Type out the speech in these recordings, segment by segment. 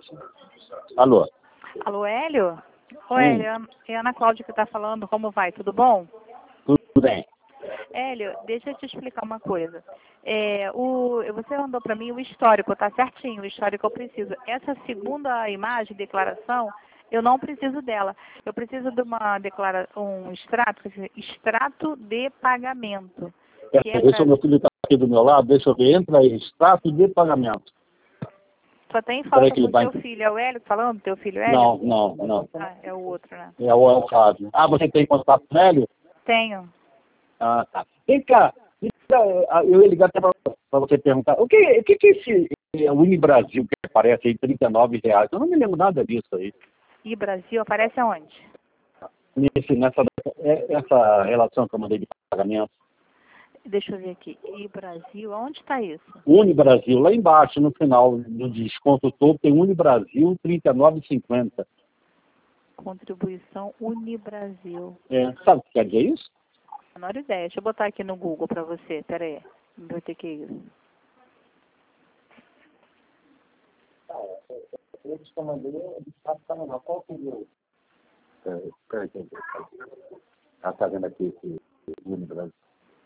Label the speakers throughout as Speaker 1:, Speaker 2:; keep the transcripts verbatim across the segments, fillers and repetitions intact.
Speaker 1: Alô?
Speaker 2: Alô, Hélio? Ô,
Speaker 1: Hum.
Speaker 2: Hélio, é a Ana Cláudia que está falando. Como vai? Tudo bom?
Speaker 1: Tudo bem.
Speaker 2: Hélio, deixa eu te explicar uma coisa. É, o, você mandou para mim o histórico, tá certinho, o histórico eu preciso. Essa segunda imagem, declaração, eu não preciso dela. Eu preciso de uma declara, um extrato, quer dizer, extrato de pagamento. Que é
Speaker 1: Deixa
Speaker 2: pra...
Speaker 1: o meu filho estar aqui do meu lado, deixa eu ver. Entra aí, extrato de pagamento.
Speaker 2: Só tem
Speaker 1: Peraí
Speaker 2: falta
Speaker 1: que ele
Speaker 2: com
Speaker 1: vai...
Speaker 2: teu filho. É o Hélio falando, teu filho Hélio?
Speaker 1: Não, não, não.
Speaker 2: Ah, é o outro, né?
Speaker 1: É o El Fábio. Ah, você tem contato com ele?
Speaker 2: Tenho.
Speaker 1: Ah, tá. Vem cá, então, eu ia ligar até para você perguntar, o que, o que que é esse é, Unibrasil que aparece aí, trinta e nove reais? Eu não me lembro nada disso aí.
Speaker 2: E Brasil aparece aonde?
Speaker 1: Nesse, nessa é- essa relação que eu mandei de pagamento.
Speaker 2: Deixa eu ver aqui. E Brasil, aonde está isso?
Speaker 1: Unibrasil, lá embaixo, no final do desconto todo, tem Unibrasil trinta e nove reais e cinquenta.
Speaker 2: Contribuição Unibrasil.
Speaker 1: É, sabe o que quer dizer isso?
Speaker 2: Menor ideia. Deixa eu botar aqui no Google para você. Pera aí. Vou ter que ir.
Speaker 1: Eu te mandei, qual seria o... Peraí, peraí. Ela está vendo aqui esse Unibrasil.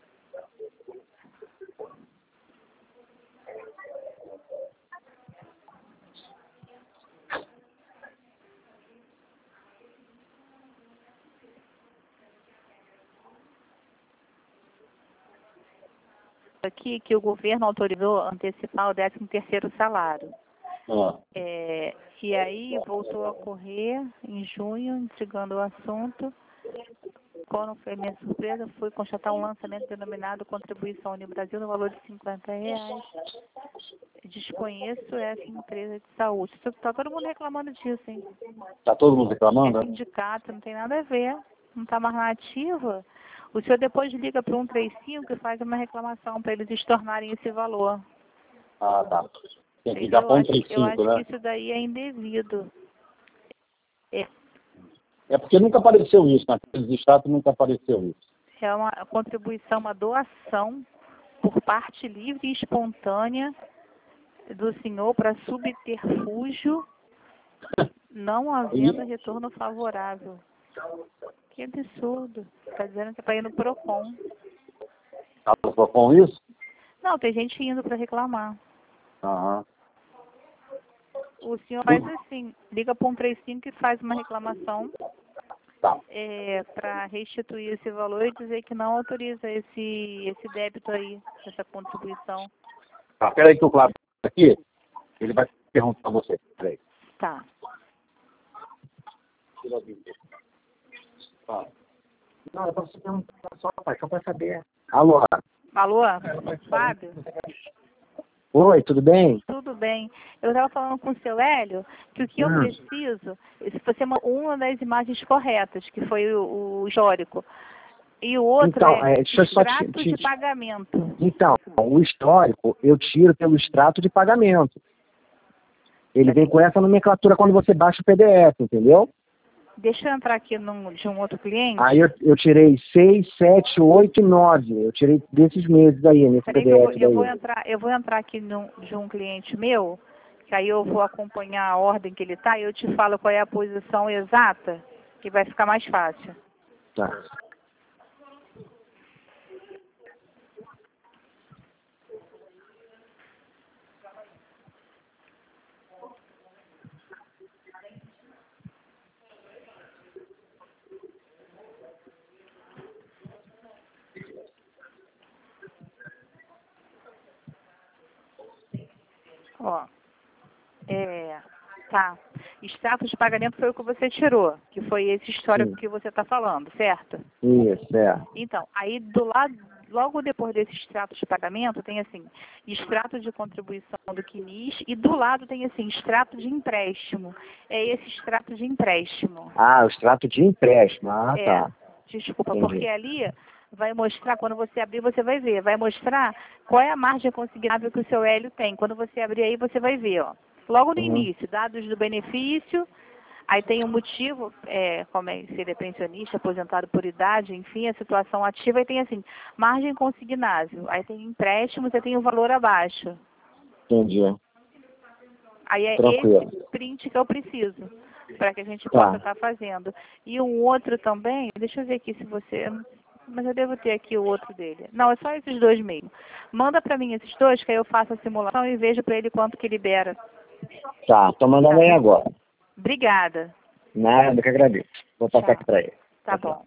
Speaker 2: Aqui que o governo autorizou antecipar o décimo terceiro salário.
Speaker 1: Ah.
Speaker 2: É, e aí voltou a correr em junho, intrigando o assunto. Quando foi minha surpresa, fui constatar um lançamento denominado Contribuição Unibrasil no valor de cinquenta reais. Desconheço essa empresa de saúde. Está todo mundo reclamando disso, hein?
Speaker 1: Está todo mundo reclamando?
Speaker 2: É sindicato, não tem nada a ver. Não está mais na ativa. O senhor depois liga para um três cinco e faz uma reclamação para eles estornarem esse valor.
Speaker 1: Ah, tá. Tem que
Speaker 2: Eu
Speaker 1: ligar para um
Speaker 2: acho,
Speaker 1: três
Speaker 2: eu
Speaker 1: cinco,
Speaker 2: acho que
Speaker 1: né?
Speaker 2: isso daí é indevido. É,
Speaker 1: É porque nunca apareceu isso, naqueles estados nunca apareceu isso.
Speaker 2: é uma contribuição, uma doação por parte livre e espontânea do senhor para subterfúgio, não havendo retorno favorável. Que absurdo. Está dizendo que é para ir no PROCON.
Speaker 1: Estava com isso?
Speaker 2: Não, tem gente indo para reclamar.
Speaker 1: Aham.
Speaker 2: O senhor faz assim, liga para um três cinco e faz uma reclamação
Speaker 1: Tá.
Speaker 2: é, para restituir esse valor e dizer que não autoriza esse, esse débito aí, essa contribuição.
Speaker 1: Tá, peraí que o Cláudio está aqui, ele vai perguntar a você. Peraí.
Speaker 2: Tá.
Speaker 1: Tá. Não, é para você perguntar só, pai, só para saber. Alô?
Speaker 2: Alô, Fábio?
Speaker 1: Oi, tudo bem?
Speaker 2: Tudo bem. Eu estava falando com o seu Hélio que o que eu
Speaker 1: Hum.
Speaker 2: preciso, se você uma, uma das imagens corretas, que foi o, o histórico, e o outro
Speaker 1: Então,
Speaker 2: é,
Speaker 1: é, deixa eu só te-
Speaker 2: extrato
Speaker 1: te-
Speaker 2: de pagamento.
Speaker 1: Então, o histórico eu tiro pelo extrato de pagamento. Ele vem com essa nomenclatura quando você baixa o P D F, entendeu?
Speaker 2: Deixa eu entrar aqui num, de um outro cliente.
Speaker 1: Aí eu, eu tirei seis, sete, oito e nove. Eu tirei desses meses aí, nesse
Speaker 2: Peraí que eu vou,
Speaker 1: P D F
Speaker 2: eu vou
Speaker 1: daí.
Speaker 2: entrar, eu vou entrar aqui num, de um cliente meu, que aí eu vou acompanhar a ordem que ele está e eu te falo qual é a posição exata, que vai ficar mais fácil.
Speaker 1: Tá.
Speaker 2: Ó, é, tá. Extrato de pagamento foi o que você tirou, que foi esse histórico
Speaker 1: Sim.
Speaker 2: que você está falando, certo?
Speaker 1: Isso, é.
Speaker 2: Então, aí do lado, logo depois desse extrato de pagamento, tem assim, extrato de contribuição do Q N I S e do lado tem assim, extrato de empréstimo. É esse extrato de empréstimo.
Speaker 1: Ah, o extrato de empréstimo. Ah,
Speaker 2: É,
Speaker 1: tá.
Speaker 2: desculpa,
Speaker 1: Entendi.
Speaker 2: porque ali vai mostrar, quando você abrir, você vai ver, vai mostrar qual é a margem consignável que o seu Hélio tem. Quando você abrir aí, você vai ver, ó. Logo no
Speaker 1: Uhum.
Speaker 2: início, dados do benefício, aí tem o motivo, é, como é ser pensionista, aposentado por idade, enfim, a situação ativa, aí tem assim, margem consignável, aí tem empréstimos, aí tem o valor abaixo.
Speaker 1: Entendi.
Speaker 2: Aí é
Speaker 1: Tranquilo.
Speaker 2: esse print que eu preciso, para que a gente
Speaker 1: Tá.
Speaker 2: possa estar fazendo. E um outro também, deixa eu ver aqui se você... Mas eu devo ter aqui o outro dele. Não, é só esses dois mesmo. Manda para mim esses dois, que aí eu faço a simulação e vejo para ele quanto que libera.
Speaker 1: Tá, tô mandando aí agora.
Speaker 2: Obrigada.
Speaker 1: Nada, que agradeço. Vou passar
Speaker 2: Tchau.
Speaker 1: aqui pra ele.
Speaker 2: Tá bom.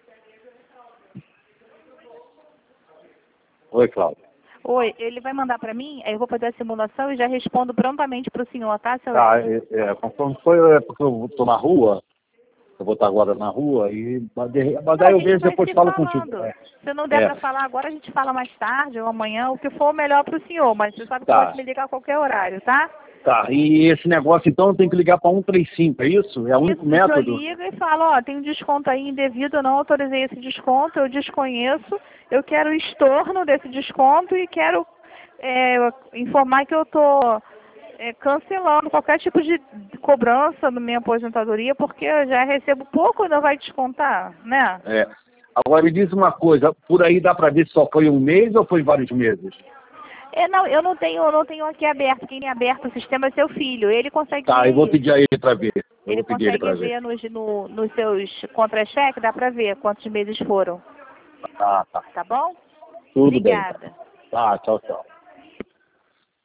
Speaker 1: Oi, Cláudia.
Speaker 2: Oi, ele vai mandar para mim, aí eu vou fazer a simulação e já respondo prontamente para o senhor, tá, seu
Speaker 1: Tá,
Speaker 2: Edson?
Speaker 1: é, é, conforme foi, é porque eu tô na rua, eu vou estar agora na rua, e, mas, de- mas
Speaker 2: Não, a
Speaker 1: aí eu
Speaker 2: gente
Speaker 1: vejo
Speaker 2: vai
Speaker 1: depois
Speaker 2: se
Speaker 1: falo
Speaker 2: falando.
Speaker 1: contigo. É.
Speaker 2: Se não der
Speaker 1: É.
Speaker 2: para falar agora, a gente fala mais tarde ou amanhã, o que for melhor para o senhor, mas você sabe que
Speaker 1: Tá.
Speaker 2: pode me ligar a qualquer horário, tá?
Speaker 1: Tá, e esse negócio então eu tenho que ligar para um três cinco, é isso? É o único
Speaker 2: Isso, o senhor
Speaker 1: método?
Speaker 2: liga e fala, ó, tem um desconto aí indevido, eu não autorizei esse desconto, eu desconheço, eu quero o estorno desse desconto e quero é, informar que eu estou é, cancelando qualquer tipo de cobrança na minha aposentadoria, porque eu já recebo pouco, ainda vai descontar, né?
Speaker 1: É. Agora me diz uma coisa, por aí dá para ver se só foi um mês ou foi vários meses?
Speaker 2: É, não, eu não tenho, eu não tenho aqui aberto. Quem tem aberto o sistema é seu filho. Ele consegue
Speaker 1: Tá,
Speaker 2: ver
Speaker 1: eu vou
Speaker 2: isso.
Speaker 1: pedir a ele para ver. Eu
Speaker 2: Ele
Speaker 1: vou pedir ele
Speaker 2: consegue
Speaker 1: para ver.
Speaker 2: ver nos, no, nos seus contra-cheques, dá pra ver quantos meses foram.
Speaker 1: Ah, tá.
Speaker 2: Tá bom?
Speaker 1: Tudo bem.
Speaker 2: Obrigada.
Speaker 1: Tá, tchau, tchau.